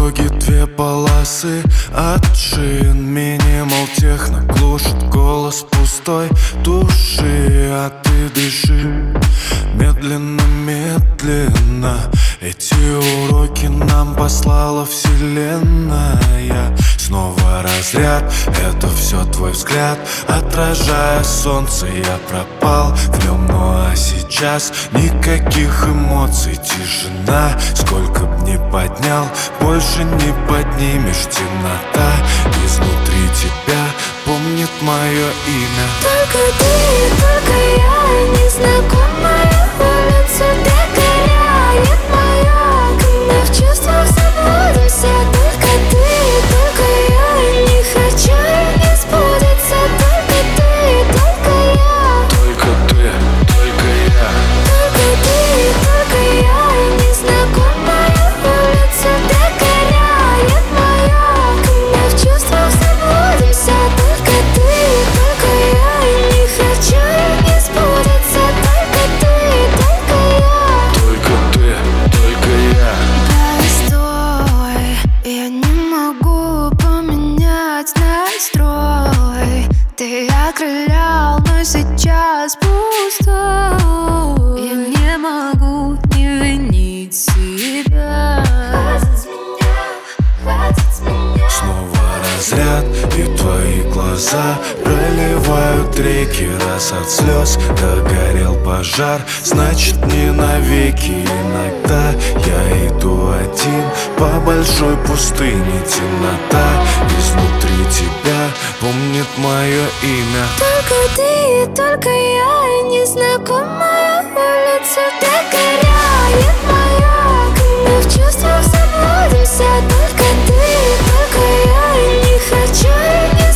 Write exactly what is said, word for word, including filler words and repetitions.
дороги две полосы от шин. Минимал техно глушит голос пустой души. А ты дыши медленно, медленно. Эти уроки нам послала вселенная. Снова разряд, это все твой взгляд. Отражая солнце, я пропал в нем. Ну а сейчас никаких эмоций, тишина. Сколько б ни поднял, больше не поднимешь. Темнота изнутри тебя помнит мое имя. Только ты, только я, незнакомая улица догоряет моя. Мы в чувствах заблудимся. Только ты, только я, не хочу и не сбудется. Только ты, только я. Только ты, только я. Только ты, только я, незнакомая улица догоряет моя. Мы в чувствах заблудимся. Только ты, только я, не хочу и не сбудется. Только ты, только я. Только ты, только я. Постой, я не могу поменять настрой. Ты окрылял, но сейчас пустой. Я не могу не винить себя. Хватит с меня, хватит с меня. Снова разряд, и твои глаза проливают реки. Раз от слез догорел пожар, значит не навеки. Иногда я иду один по большой пустыне. Темнота изнутри тебя помнит мое имя. Только ты, только я, незнакомая улица догоряет моя. Мы в чувствах заблудимся. Только ты, только я, не хочу и не